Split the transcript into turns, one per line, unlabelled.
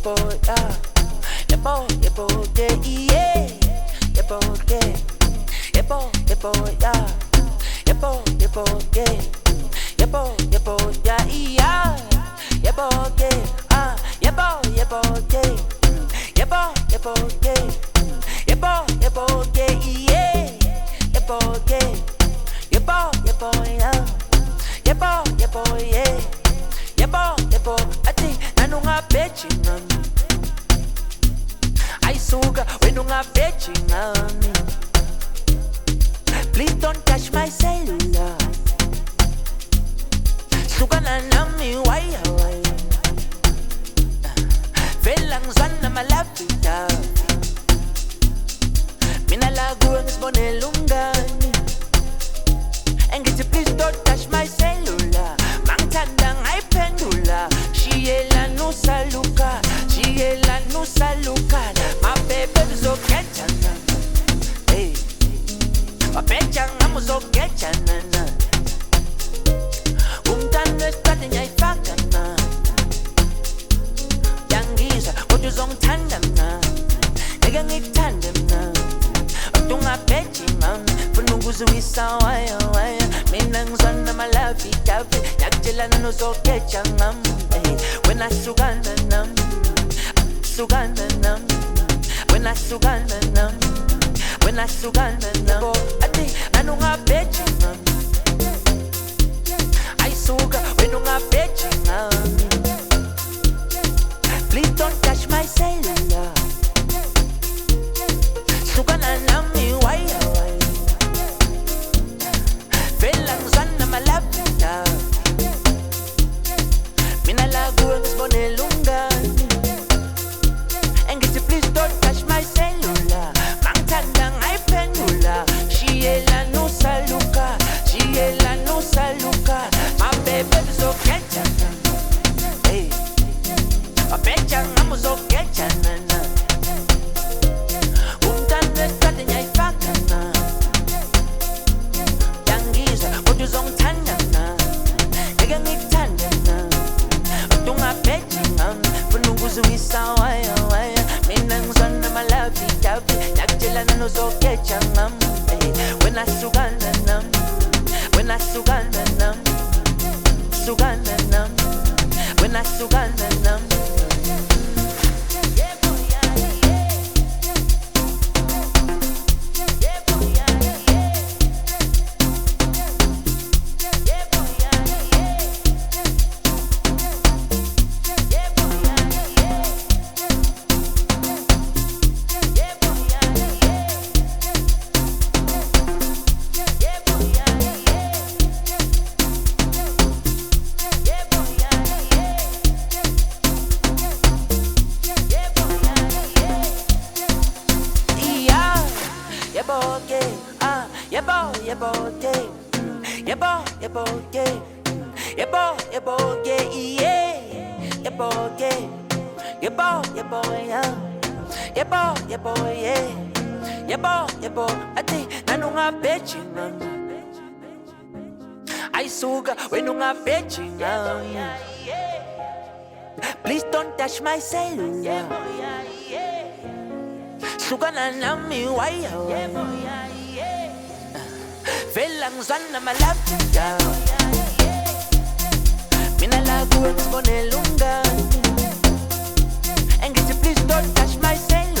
boy, yeah. Yeah, boy, yeah, yeah. Yeah, boy, yeah. Yeah, boy, yeah. Yeah, boy, yeah. Yeah, boy, yeah, yeah. Yeah, boy, yeah. Yeah, boy, yeah. Yeah, boy, yeah. Yeah, boy, yeah, yeah. Yeah, boy, yeah. Yeah, boy, yeah. Yeah, boy, yeah. Yeah, boy, ati nanunga betching ngami. Ayisuka wenunga betching ngami. Please don't touch my cellular. Suka na nami why. Velang zwana malapita. Mina lagu ang isbonelungani. And get you please don't touch my cellular. Mangtandang ay pendula. Shiela nusa luka. My baby so ketchana. Hey, my pechanga mo so ketchana. Umtando espate nyay fakana. Yangiza kodu zong tandem na. Nega ngitandem na. Tunga pechingam. Fununguzu isa waya. Minang zwana malavi davi. Yakjela no so ketchangam. When I sugana nam. When I sugana nam. Ati anunga betchingam. I suga wenunga betchingam. Please don't touch my cellular. Sugana nami waya. Velang zwana malapita. Mina lagu ang isbonelungani. And get you please don't touch my cellular. Mangtandang ay pendula. Shiela nusa luka. My baby so ketchana. Hey, my pechanga mo so ketchana. Umtando espate nyay fakana. Yangiza kodu zong tandana. Nega ngitandana. Tunga pechingam. Fununguzu isa waya. Minang zwana malavi davi. Yakjela no so ketchangam. When I sugana nam. When I sugana nam. When I sugana nam. Please don't touch my cellular. Sugana nami waya. Velang zwana malapita. Mina lagu ang isbonelungani. And get you please don't touch my cellular.